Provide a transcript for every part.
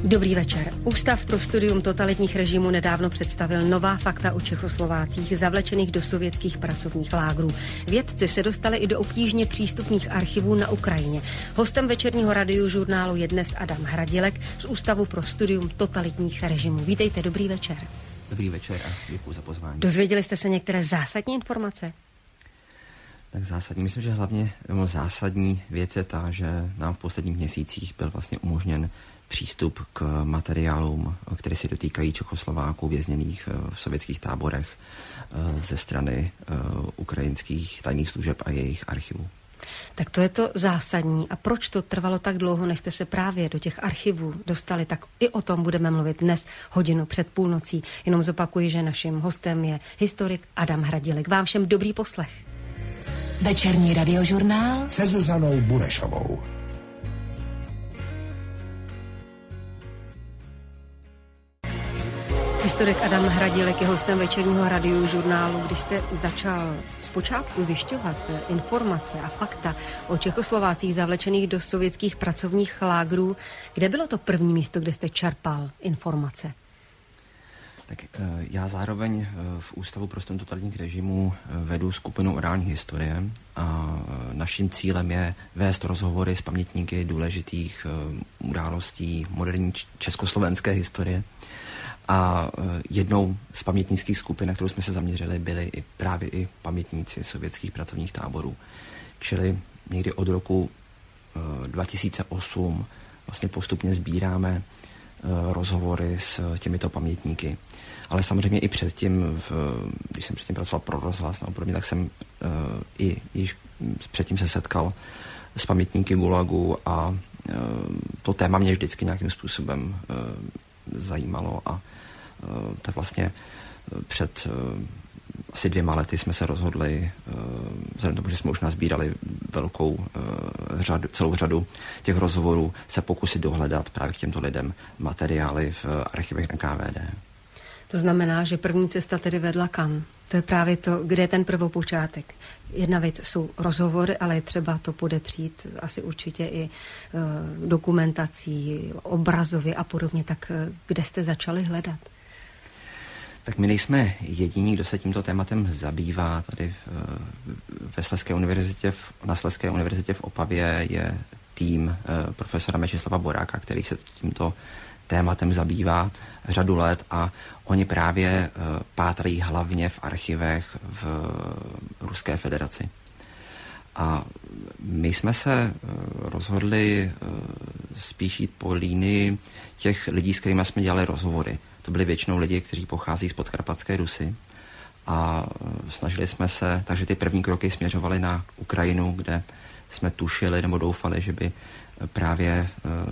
Dobrý večer. Ústav pro studium totalitních režimů nedávno představil nová fakta o Čechoslovácích zavlečených do sovětských pracovních lágrů. Vědci se dostali i do obtížně přístupných archivů na Ukrajině. Hostem večerního radiožurnálu je dnes Adam Hradilek z Ústavu pro studium totalitních režimů. Vítejte, dobrý večer. Dobrý večer a děkuji za pozvání. Dozvěděli jste se některé zásadní informace? Tak zásadní. Myslím, že hlavně zásadní věc je ta, že nám v posledních měsících byl vlastně umožněn přístup k materiálům, které se dotýkají Čechoslováků vězněných v sovětských táborech ze strany ukrajinských tajných služeb a jejich archivů. Tak to je to zásadní. A proč to trvalo tak dlouho, než jste se právě do těch archivů dostali? Tak i o tom budeme mluvit dnes hodinu před půlnocí. Jenom zopakuji, že naším hostem je historik Adam Hradilek. Vám všem dobrý poslech. Večerní radiožurnál se Zuzanou Burešovou. Historik Adam Hradilek je hostem večerního radiožurnálu. Když jste začal zpočátku zjišťovat informace a fakta o Čechoslovácích zavlečených do sovětských pracovních lágrů, kde bylo to první místo, kde jste čerpal informace? Tak já zároveň v Ústavu pro studium totalitních režimů vedu skupinu orální historie a naším cílem je vést rozhovory s pamětníky důležitých událostí moderní československé historie. A jednou z pamětnických skupin, na kterou jsme se zaměřili, byli právě i pamětníci sovětských pracovních táborů. Čili někdy od roku 2008 vlastně postupně sbíráme rozhovory s těmito pamětníky. Ale samozřejmě i předtím, když jsem předtím pracoval pro rozhlas a podobně, tak jsem již předtím se setkal s pamětníky Gulagu a to téma mě vždycky nějakým způsobem zajímalo a tak vlastně před asi 2 lety jsme se rozhodli, vzhledem tomu, že jsme už nazbírali celou řadu těch rozhovorů, se pokusit dohledat právě k těmto lidem materiály v archivech NKVD. To znamená, že první cesta tedy vedla kam? To je právě to, kde je ten prvopočátek. Jedna věc jsou rozhovory, ale je třeba to podepřít asi určitě i dokumentací, obrazově a podobně. Tak kde jste začali hledat? Tak my nejsme jediní, kdo se tímto tématem zabývá. Tady na Slezské univerzitě v Opavě je tým profesora Mečislava Boráka, který se tímto tématem zabývá řadu let a oni právě pátrají hlavně v archivech v Ruské federaci. A my jsme se rozhodli spíš jít po línii těch lidí, s kterými jsme dělali rozhovory. To byli většinou lidi, kteří pochází z Podkarpatské Rusy a snažili jsme se, takže ty první kroky směřovaly na Ukrajinu, kde jsme tušili nebo doufali, že by právě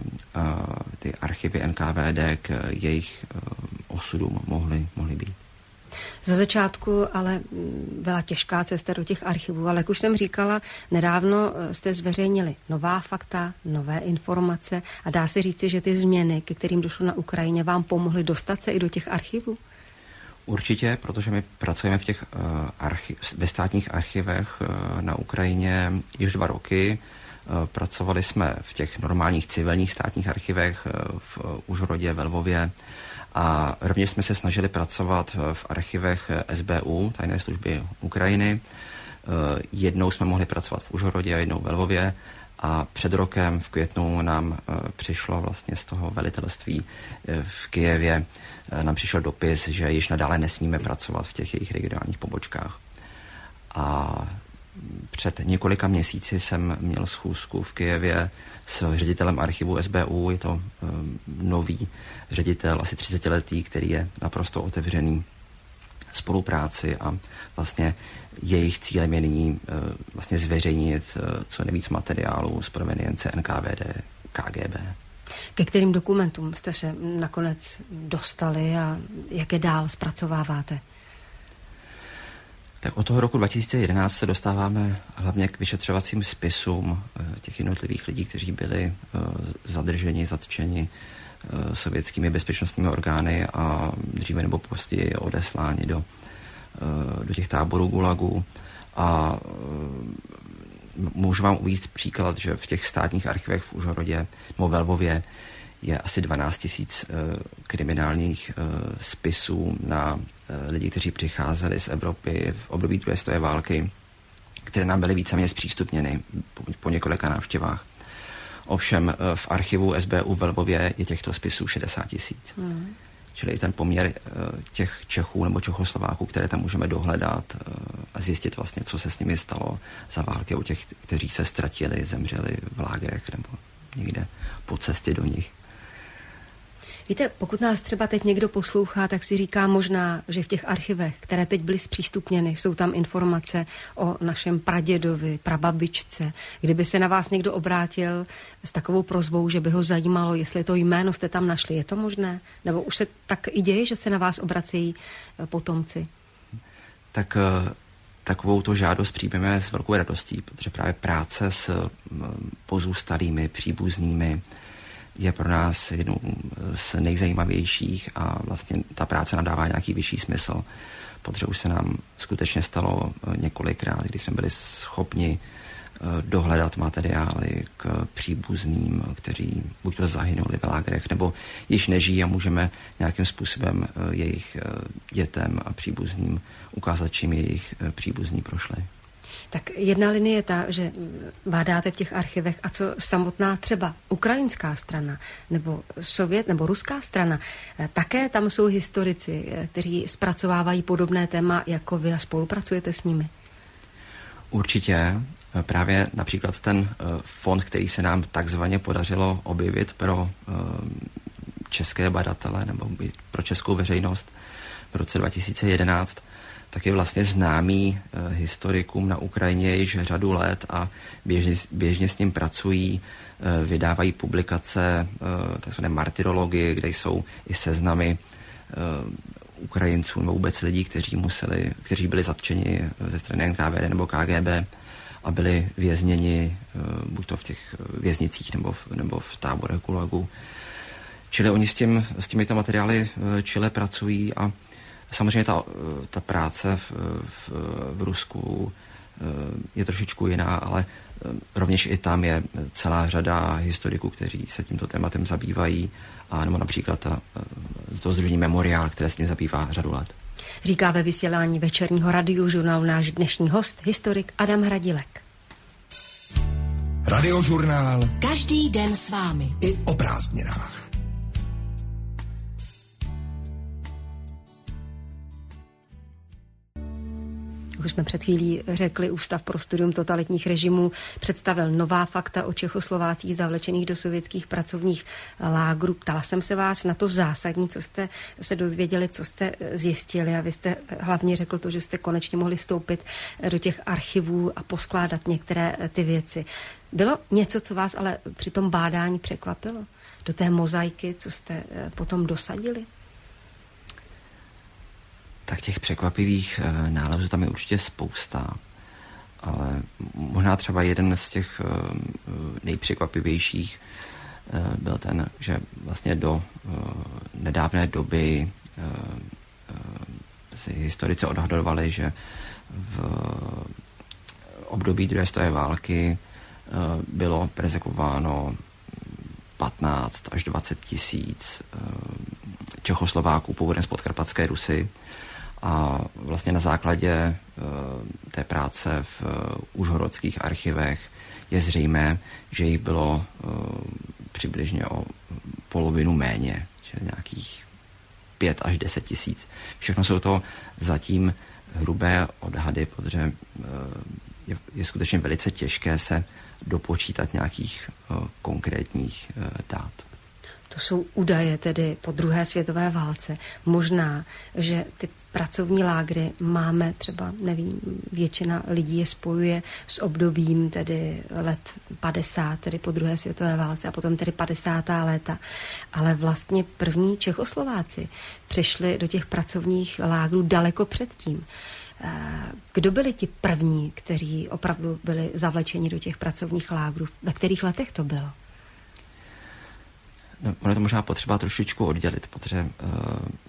ty archivy NKVD k jejich osudům mohly být. Za začátku ale byla těžká cesta do těch archivů, ale jak už jsem říkala, nedávno jste zveřejnili nová fakta, nové informace a dá se říci, že ty změny, ke kterým došlo na Ukrajině, vám pomohly dostat se i do těch archivů? Určitě, protože my pracujeme v těch ve státních archivech na Ukrajině již 2 roky. Pracovali jsme v těch normálních civilních státních archivech v Užhorodě, ve Lvově a rovněž jsme se snažili pracovat v archivech SBU, tajné služby Ukrajiny. Jednou jsme mohli pracovat v Užhorodě a jednou ve Lvově a před rokem v květnu nám přišlo vlastně z toho velitelství v Kyjevě, nám přišel dopis, že již nadále nesmíme pracovat v těch jejich regionálních pobočkách. A před několika měsíci jsem měl schůzku v Kyjevě s ředitelem archivu SBU. Je to nový ředitel, asi 30letý, který je naprosto otevřený spolupráci a vlastně jejich cílem je nyní vlastně zveřejnit co nejvíc materiálů z provenience NKVD, KGB. Ke kterým dokumentům jste se nakonec dostali a jak je dál zpracováváte? Tak od toho roku 2011 se dostáváme hlavně k vyšetřovacím spisům těch jednotlivých lidí, kteří byli zadrženi, zatčeni sovětskými bezpečnostními orgány a dříve nebo později odesláni do těch táborů Gulagu. A můžu vám uvést příklad, že v těch státních archivech v Užhorodě nebo ve Lvově je asi 12 000 kriminálních spisů na lidi, kteří přicházeli z Evropy v období druhé světové války, které nám byly víceméně zpřístupněny po několika návštěvách. Ovšem v archivu SBU ve Lvově je těchto spisů 60 000. Čili i ten poměr těch Čechů nebo Čechoslováků, které tam můžeme dohledat a zjistit vlastně, co se s nimi stalo za války, u těch, kteří se ztratili, zemřeli v lágrech nebo někde po cestě do nich. Víte, pokud nás třeba teď někdo poslouchá, tak si říká možná, že v těch archivech, které teď byly zpřístupněny, jsou tam informace o našem pradědovi, prababičce. Kdyby se na vás někdo obrátil s takovou prosbou, že by ho zajímalo, jestli to jméno jste tam našli, je to možné? Nebo už se tak i děje, že se na vás obracejí potomci? Tak takovou to žádost přijmeme s velkou radostí, protože právě práce s pozůstalými, příbuznými je pro nás jednou z nejzajímavějších a vlastně ta práce nadává nějaký vyšší smysl, protože už se nám skutečně stalo několikrát, kdy jsme byli schopni dohledat materiály k příbuzným, kteří buď to zahynuli v lágrech, nebo již nežijí a můžeme nějakým způsobem jejich dětem a příbuzným ukázat, čím jejich příbuzní prošli. Tak jedna linie je ta, že bádáte v těch archivech, a co samotná třeba ukrajinská strana, nebo nebo ruská strana, také tam jsou historici, kteří zpracovávají podobné téma jako vy a spolupracujete s nimi? Pro právě například ten fond, který se nám takzvaně podařilo objevit pro české badatele nebo pro českou veřejnost v roce 2011, tak je vlastně známý historikům na Ukrajině již řadu let a běžně s ním pracují, vydávají publikace, takzvané martyrologie, kde jsou i seznamy Ukrajinců nebo vůbec lidí, kteří byli zatčeni ze strany NKVD nebo KGB a byli vězněni buď to v těch věznicích nebo v táborech gulagu. Čili oni s těmito materiály čile pracují a samozřejmě ta práce v Rusku je trošičku jiná, ale rovněž i tam je celá řada historiků, kteří se tímto tématem zabývají, a nebo například to sdružení Memoriál, které s tím zabývá řadu let. Říká ve vysílání večerního radiožurnálu náš dnešní host, historik Adam Hradilek. Radiožurnál. Každý den s vámi. I o prázdninách. Už jsme před chvílí řekli, Ústav pro studium totalitních režimů představil nová fakta o Čechoslovácích zavlečených do sovětských pracovních lágrů. Ptala jsem se vás na to zásadní, co jste se dozvěděli, co jste zjistili, a vy jste hlavně řekl to, že jste konečně mohli vstoupit do těch archivů a poskládat některé ty věci. Bylo něco, co vás ale při tom bádání překvapilo? Do té mozaiky, co jste potom dosadili? Tak těch překvapivých nálezů tam je určitě spousta, ale možná třeba jeden z těch nejpřekvapivějších byl ten, že vlastně do nedávné doby si historici odhadovali, že v období druhé světové války bylo perzekvováno 15 až 20 tisíc Čechoslováků původem z Podkarpatské Rusy. A vlastně na základě té práce v užhorodských archivech je zřejmé, že jich bylo přibližně o polovinu méně, čili nějakých 5 až 10 tisíc. Všechno jsou to zatím hrubé odhady, protože je skutečně velice těžké se dopočítat nějakých konkrétních dát. To jsou údaje tedy po druhé světové válce. Možná, že ty pracovní lágry máme třeba, nevím, většina lidí je spojuje s obdobím tedy let 50, tedy po druhé světové válce a potom tedy 50. léta. Ale vlastně první Čechoslováci přešli do těch pracovních lágrů daleko předtím. Kdo byli ti první, kteří opravdu byli zavlečeni do těch pracovních lágrů? Ve kterých letech to bylo? No, ono je to možná potřeba trošičku oddělit, protože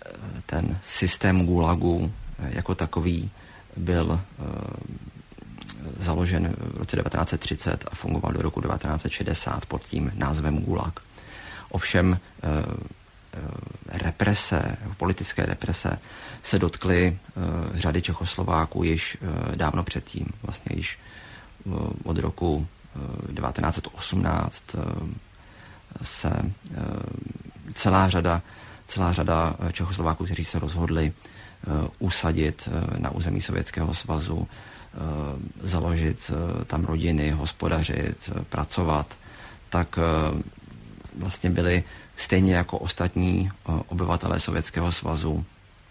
ten systém gulagu jako takový byl založen v roce 1930 a fungoval do roku 1960 pod tím názvem Gulag. Ovšem politické represe se dotkly řady Čechoslováků již dávno předtím. Vlastně již od roku 1918 se celá řada Čechoslováků, kteří se rozhodli usadit na území Sovětského svazu, založit tam rodiny, hospodařit, pracovat, tak vlastně byli stejně jako ostatní obyvatelé Sovětského svazu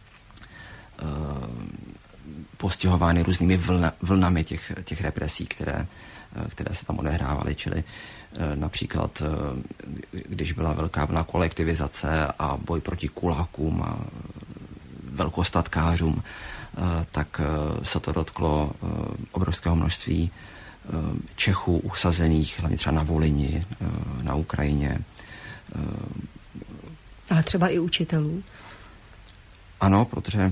postihovány různými vlnami těch represí, které se tam odehrávaly, čili například, když byla velká vlna kolektivizace a boj proti kulákům a velkostatkářům, tak se to dotklo obrovského množství Čechů usazených, hlavně třeba na Volyni, na Ukrajině. Ale třeba i učitelů. Ano, protože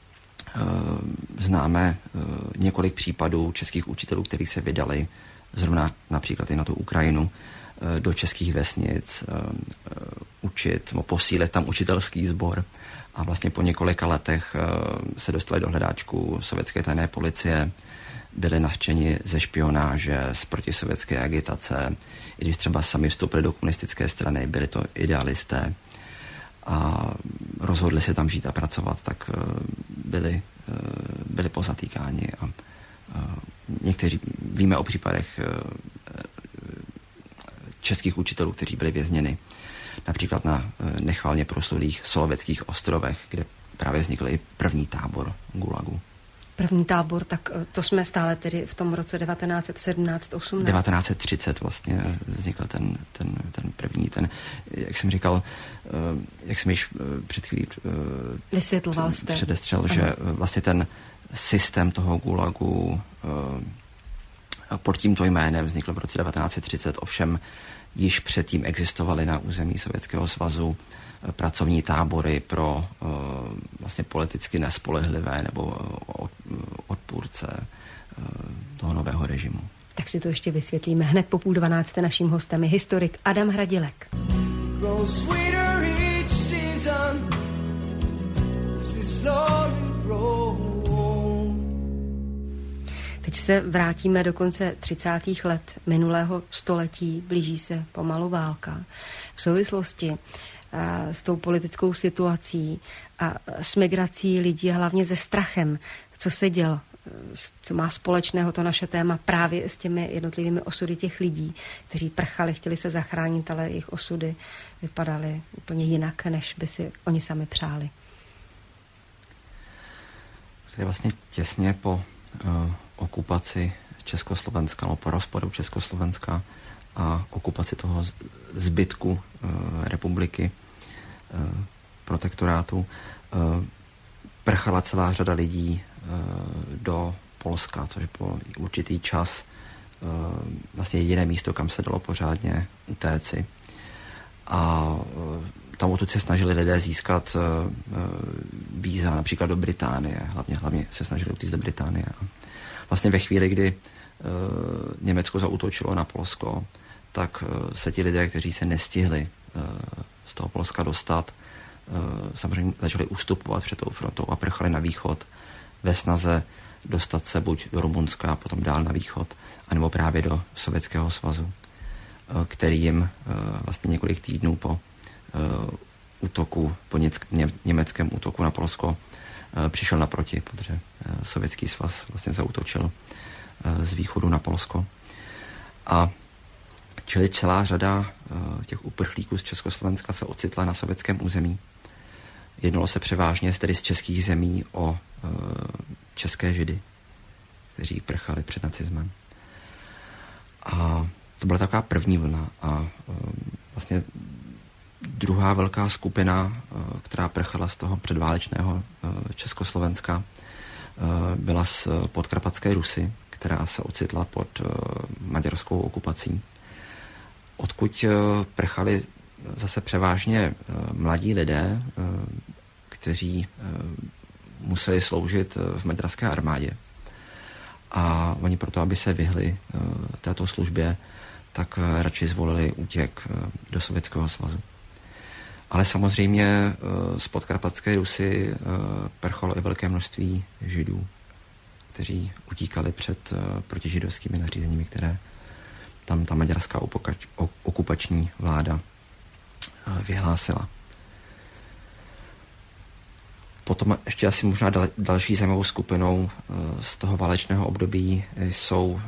známe několik případů českých učitelů, kteří se vydali zrovna například i na tu Ukrajinu do českých vesnic učit, posílit tam učitelský sbor a vlastně po několika letech se dostali do hledáčku sovětské tajné policie, byli nařčeni ze špionáže, z protisovětské agitace, i když třeba sami vstoupili do komunistické strany, byli to idealisté a rozhodli se tam žít a pracovat, tak byli pozatýkáni a někteří víme o případech českých učitelů, kteří byli vězněni například na nechvalně proslulých Soloveckých ostrovech, kde právě vznikl i první tábor Gulagu. První tábor, tak to jsme stále tedy v tom roce 1917-18. 1930 vlastně vznikl ten první, jak jsem říkal, jak jsem již před chvílí vysvětloval jste. Předestřel, že vlastně ten systém toho Gulagu pod tímto jménem vznikl v roce 1930, ovšem již předtím existovaly na území Sovětského svazu pracovní tábory pro vlastně politicky nespolehlivé nebo odpůrce toho nového režimu. Tak si to ještě vysvětlíme. Hned po 11:30 naším hostem je historik Adam Hradilek. Teď se vrátíme do konce 30. let minulého století, blíží se pomalu válka. V souvislosti s tou politickou situací a s migrací lidí a hlavně se strachem, co se dělo, co má společného to naše téma právě s těmi jednotlivými osudy těch lidí, kteří prchali, chtěli se zachránit, ale jejich osudy vypadaly úplně jinak, než by si oni sami přáli. To je vlastně těsně po okupaci Československa, nebo po rozpadu Československa a okupaci toho zbytku republiky, protektorátu, prchala celá řada lidí do Polska, což po určitý čas vlastně jediné místo, kam se dalo pořádně utéci. A tam odtud se snažili lidé získat víza například do Británie, hlavně se snažili utíct do Británie. A vlastně ve chvíli, kdy Německo zaútočilo na Polsko, tak se ti lidé, kteří se nestihli z toho Polska dostat, samozřejmě začali ustupovat před tou frontou a prchali na východ ve snaze dostat se buď do Rumunska, potom dál na východ, anebo právě do Sovětského svazu, který jim vlastně několik týdnů po útoku, po německém útoku na Polsko přišel naproti, protože Sovětský svaz vlastně zaútočil z východu na Polsko. A čili celá řada těch uprchlíků z Československa se ocitla na sovětském území. Jednalo se převážně tedy z českých zemí o české Židy, kteří prchali před nacismem. A to byla taková první vlna a vlastně druhá velká skupina, která prchala z toho předválečného Československa, byla z Podkarpatské Rusy, která se ocitla pod maďarskou okupací. Odkud prchali zase převážně mladí lidé, kteří museli sloužit v maďarské armádě. a oni proto, aby se vyhli této službě, tak radši zvolili útěk do Sovětského svazu. Ale samozřejmě z Podkarpatské Rusy prchalo i velké množství Židů, kteří utíkali před protižidovskými nařízeními, které tam ta maďarská okupační vláda vyhlásila. Potom ještě asi možná další zajímavou skupinou z toho válečného období jsou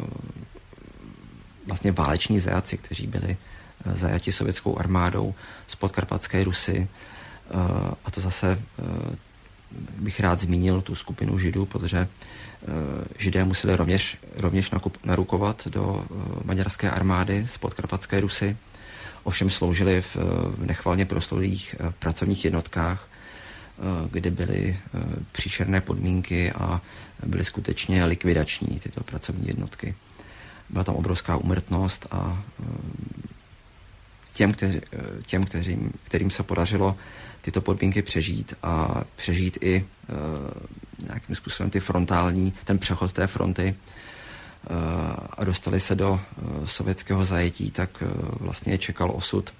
vlastně váleční zajatci, kteří byli zajati sovětskou armádou z Podkarpatské Rusy. A to zase bych rád zmínil tu skupinu Židů, protože Židé museli rovněž narukovat do maďarské armády z Podkarpatské Rusy. Ovšem sloužili v nechvalně proslulých pracovních jednotkách, kde byly příšerné podmínky a byly skutečně likvidační tyto pracovní jednotky. Byla tam obrovská úmrtnost a kterým se podařilo tyto podmínky přežít a přežít i nějakým způsobem ten přechod té fronty a dostali se do sovětského zajetí, tak vlastně je čekal osud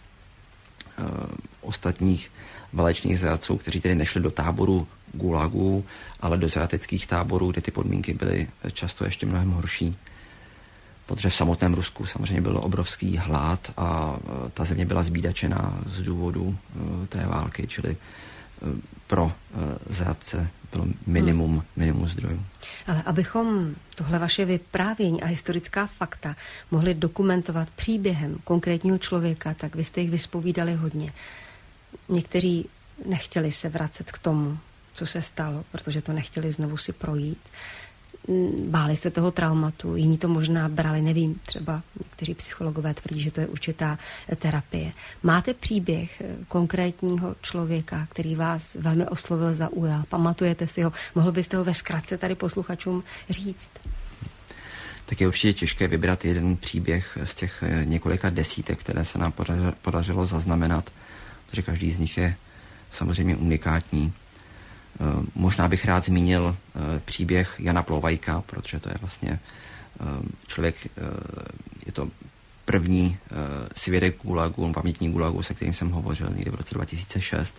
ostatních válečných zajatců, kteří tedy nešli do táboru gulagů, ale do zajateckých táborů, kde ty podmínky byly často ještě mnohem horší. Protože v samotném Rusku samozřejmě byl obrovský hlad a ta země byla zbídačená z důvodu té války, čili pro zajatce bylo minimum zdrojů. Ale abychom tohle vaše vyprávění a historická fakta mohli dokumentovat příběhem konkrétního člověka, tak vy jste jich vyspovídali hodně. Někteří nechtěli se vracet k tomu, co se stalo, protože to nechtěli znovu si projít. Báli se toho traumatu, jiní to možná brali, nevím, třeba někteří psychologové tvrdí, že to je určitá terapie. Máte příběh konkrétního člověka, který vás velmi oslovil, zaujal? Pamatujete si ho? Mohl byste ho ve zkratce tady posluchačům říct? Tak je určitě těžké vybrat jeden příběh z těch několika desítek, které se nám podařilo zaznamenat, protože každý z nich je samozřejmě unikátní. Možná bych rád zmínil příběh Jana Plovajka, protože to je vlastně člověk, je to první svědek gulagu, pamětník gulagu, se kterým jsem hovořil někdy v roce 2006.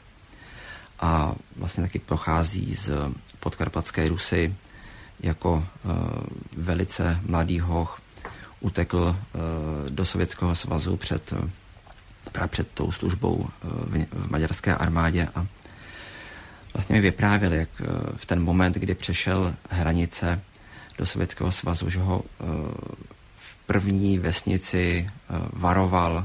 A vlastně taky pochází z Podkarpatské Rusy jako velice mladý hoch. Utekl do Sovětského svazu před tou službou v maďarské armádě a vlastně mi vyprávěl, jak v ten moment, kdy přešel hranice do Sovětského svazu, že ho v první vesnici varoval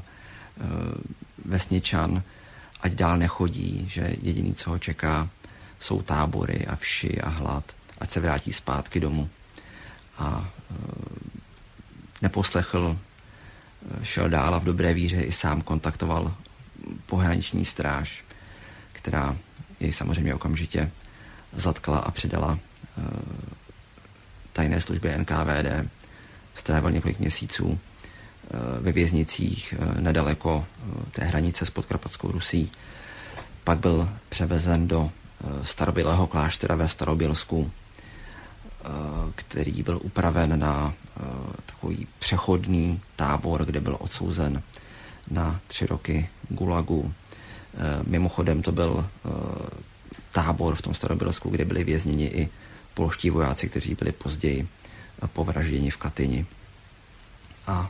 vesničan, ať dál nechodí, že jediný, co ho čeká, jsou tábory a vši a hlad, ať se vrátí zpátky domů. A neposlechl, šel dál a v dobré víře i sám kontaktoval pohraniční stráž, která jej samozřejmě okamžitě zatkla a předala tajné službě NKVD. Strávil několik měsíců ve věznicích nedaleko té hranice s Podkarpatskou Rusí. Pak byl převezen do starobylého kláštera ve Starobělsku, který byl upraven na takový přechodný tábor, kde byl odsouzen na 3 roky gulagu. Mimochodem to byl tábor v tom Starobělsku, kde byli vězněni i polští vojáci, kteří byli později povražděni v Katyni. A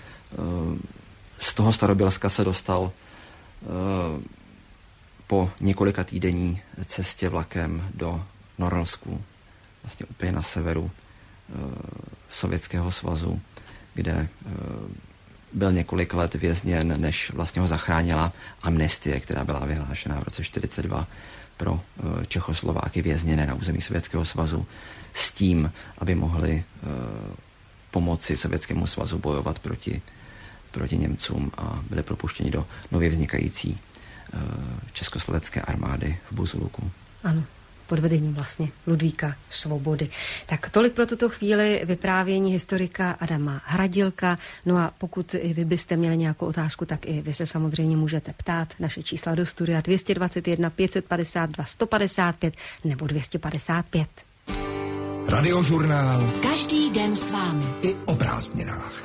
z toho Starobělska se dostal po několika týdenní cestě vlakem do Norilsku, vlastně úplně na severu Sovětského svazu, kde byl několik let vězněn, než vlastně ho zachránila amnestie, která byla vyhlášena v roce 1942 pro Čechoslováky vězněné na území Sovětského svazu s tím, aby mohli pomoci Sovětskému svazu bojovat proti Němcům a byli propuštěni do nově vznikající československé armády v Buzuluku. Ano, pod vedením vlastně Ludvíka Svobody. Tak tolik pro tuto chvíli vyprávění historika Adama Hradilka. No a pokud i vy byste měli nějakou otázku, tak i vy se samozřejmě můžete ptát. Naše čísla do studia 221 552 155 nebo 255. Radiožurnál. Každý den s vámi. I o prázdninách.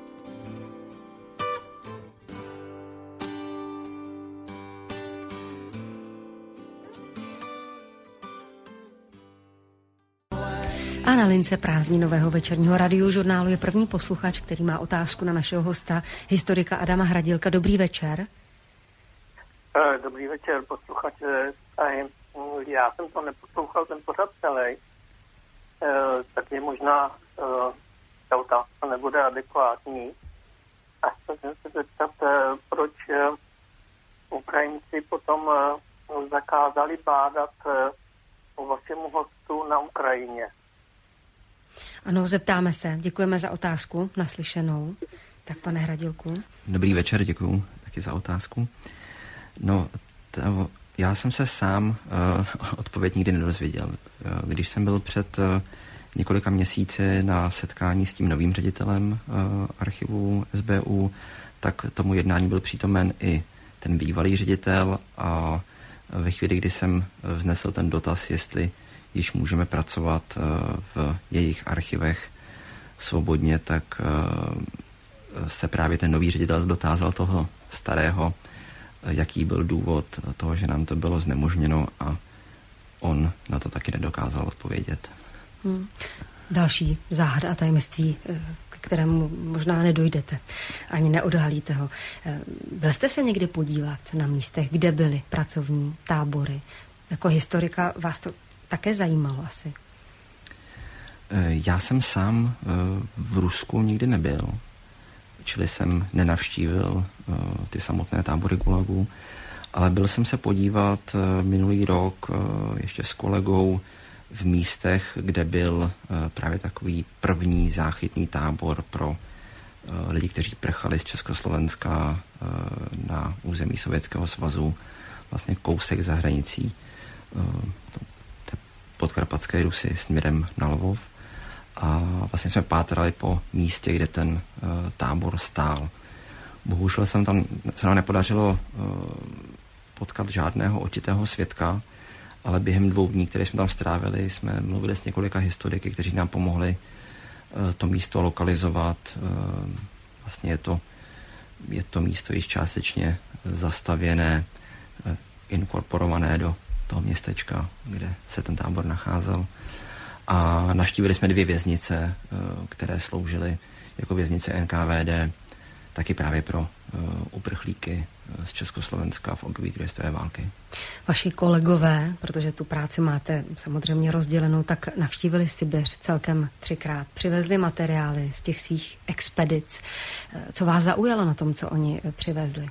A na lince prázdninového večerního radiožurnálu je první posluchač, který má otázku na našeho hosta, historika Adama Hradilka. Dobrý večer. Dobrý večer, posluchače. Já jsem to neposlouchal, ten pořad celý, tak je možná ta otázka nebude adekvátní. A chtěl jsem se zeptat, proč Ukrajinci potom zakázali bádat vašemu hostu na Ukrajině. Ano, zeptáme se. Děkujeme za otázku, naslyšenou. Tak, pane Hradilku. Dobrý večer, děkuju taky za otázku. No, já jsem se sám odpověď nikdy nedozvěděl. Když jsem byl před několika měsíci na setkání s tím novým ředitelem archivu SBU, tak tomu jednání byl přítomen i ten bývalý ředitel a ve chvíli, kdy jsem vznesl ten dotaz, jestli již můžeme pracovat v jejich archivech svobodně, tak se právě ten nový ředitel dotázal toho starého, jaký byl důvod toho, že nám to bylo znemožněno, a on na to taky nedokázal odpovědět. Další záhada a tajemství, k kterému možná nedojdete, ani neodhalíte ho. Byl jste se někdy podívat na místech, kde byly pracovní tábory? Jako historika vás to také zajímalo asi? Já jsem sám v Rusku nikdy nebyl, čili jsem nenavštívil ty samotné tábory gulagu, ale byl jsem se podívat minulý rok ještě s kolegou v místech, kde byl právě takový první záchytný tábor pro lidi, kteří prchali z Československa na území Sovětského svazu, vlastně kousek za hranicí podkarpatské Rusy směrem na Lvov. A vlastně jsme pátrali po místě, kde ten tábor stál. Bohužel se nám nepodařilo potkat žádného očitého svědka, ale během 2 dní, které jsme tam strávili, jsme mluvili s několika historiky, kteří nám pomohli to místo lokalizovat. Vlastně je to místo již částečně zastavěné, inkorporované do toho městečka, kde se ten tábor nacházel. A navštívili jsme 2 věznice, které sloužily jako věznice NKVD, taky právě pro uprchlíky z Československa v období druhé světové války. Vaši kolegové, protože tu práci máte samozřejmě rozdělenou, tak navštívili Sibiř celkem 3krát. Přivezli materiály z těch svých expedic. Co vás zaujalo na tom, co oni přivezli?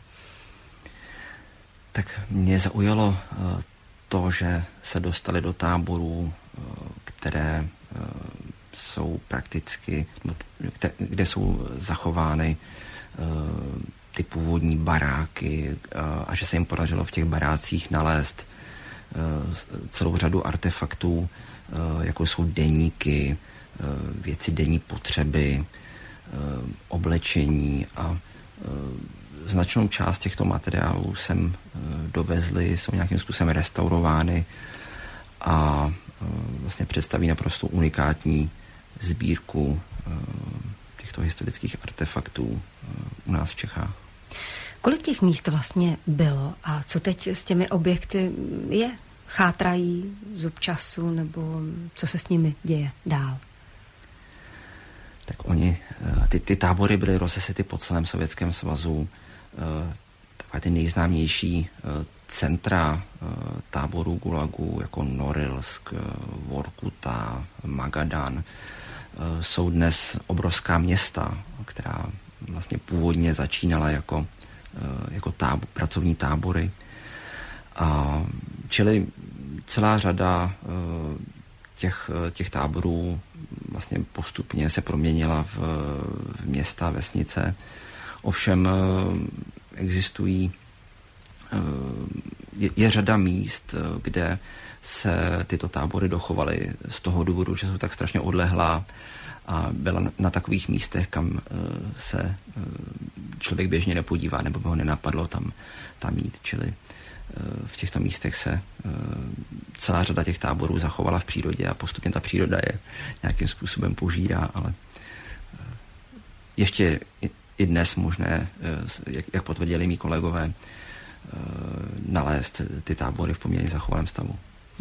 Tak mě zaujalo to, že se dostali do táborů, které jsou prakticky, kde jsou zachovány ty původní baráky, a že se jim podařilo v těch barácích nalézt celou řadu artefaktů, jako jsou deníky, věci denní potřeby, oblečení, a značnou část těchto materiálů sem dovezli, jsou nějakým způsobem restaurovány a vlastně představí naprosto unikátní sbírku těchto historických artefaktů u nás v Čechách. Kolik těch míst vlastně bylo a co teď s těmi objekty je? Chátrají zub času, nebo co se s nimi děje dál? Tak ty tábory byly rozesety po celém Sovětském svazu. Takové ty nejznámější centra táborů gulagu, jako Norilsk, Vorkuta, Magadan, jsou dnes obrovská města, která vlastně původně začínala jako pracovní tábory. A čili celá řada těch táborů vlastně postupně se proměnila v města, vesnice. Ovšem existují, je řada míst, kde se tyto tábory dochovaly z toho důvodu, že jsou tak strašně odlehlá a byla na takových místech, kam se člověk běžně nepodívá, nebo by ho nenapadlo tam jít. Čili v těchto místech se celá řada těch táborů zachovala v přírodě a postupně ta příroda je nějakým způsobem požírá, ale ještě i dnes možné, jak potvrdili mý kolegové, nalézt ty tábory v poměrně zachovalém stavu.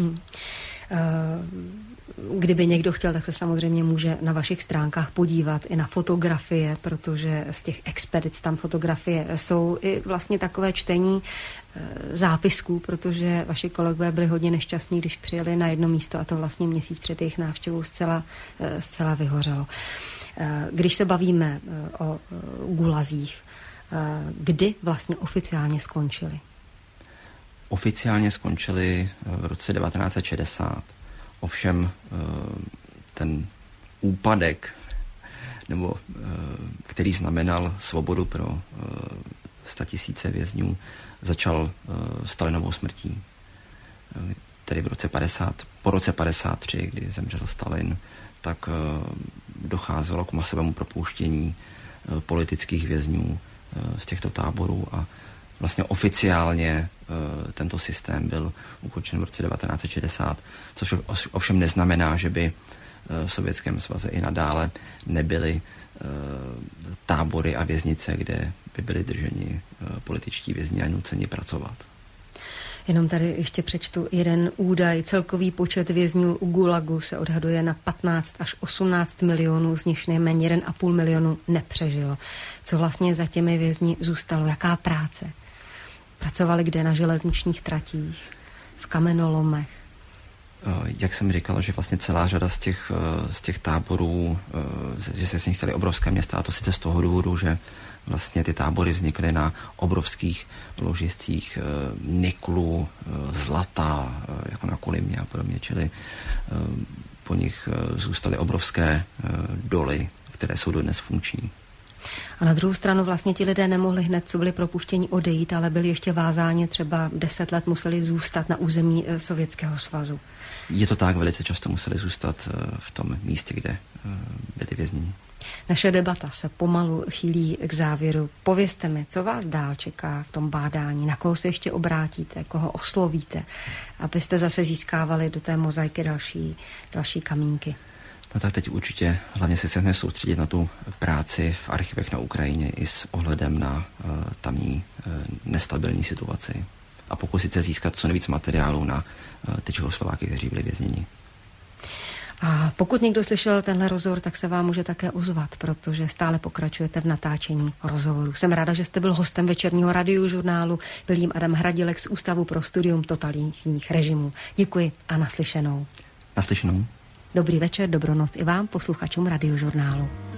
Kdyby někdo chtěl, tak se samozřejmě může na vašich stránkách podívat i na fotografie, protože z těch expedic tam fotografie jsou i vlastně takové čtení zápisků, protože vaši kolegové byli hodně nešťastní, když přijeli na jedno místo a to vlastně měsíc před jejich návštěvou zcela vyhořelo. Když se bavíme o gulazích, kdy vlastně oficiálně skončili? Oficiálně skončili v roce 1960. Ovšem ten úpadek, nebo který znamenal svobodu pro 100 000 vězňů, začal Stalinovou smrtí. Tedy po roce 53, kdy zemřel Stalin, tak docházelo k masovému propouštění politických vězňů z těchto táborů a vlastně oficiálně tento systém byl ukončen v roce 1960, což ovšem neznamená, že by v Sovětském svaze i nadále nebyly tábory a věznice, kde by byli drženi političtí vězni a nuceni pracovat. Jenom tady ještě přečtu jeden údaj. Celkový počet vězňů u Gulagu se odhaduje na 15 až 18 milionů, z nichž nejméně 1,5 milionu nepřežilo. Co vlastně za těmi vězni zůstalo? Jaká práce? Pracovali kde? Na železničních tratích? V kamenolomech? Jak jsem říkal, že vlastně celá řada z těch táborů, že se s nich staly obrovské města, a to sice z toho důvodu, že vlastně ty tábory vznikly na obrovských ložiscích niklu, zlata, jako na Kolymě a podobně, čili po nich zůstaly obrovské doly, které jsou dodnes funkční. A na druhou stranu vlastně ti lidé nemohli hned, co byli propuštěni, odejít, ale byli ještě vázáni, třeba 10 let museli zůstat na území Sovětského svazu. Je to tak, velice často museli zůstat v tom místě, kde byli vězněni. Naše debata se pomalu chýlí k závěru. Povězte mi, co vás dál čeká v tom bádání, na koho se ještě obrátíte, koho oslovíte, abyste zase získávali do té mozaiky další kamínky. No tak teď určitě hlavně se chceme soustředit na tu práci v archivech na Ukrajině i s ohledem na tamní nestabilní situaci a pokusit se získat co nejvíc materiálu na ty Čechoslováky, kteří byli vězněni. A pokud někdo slyšel tenhle rozhovor, tak se vám může také ozvat, protože stále pokračujete v natáčení rozhovoru. Jsem ráda, že jste byl hostem večerního radiožurnálu. Byl jím Adam Hradilek z Ústavu pro studium totalitních režimů. Děkuji a naslyšenou. Naslyšenou. Dobrý večer, dobrou noc i vám, posluchačům radiožurnálu.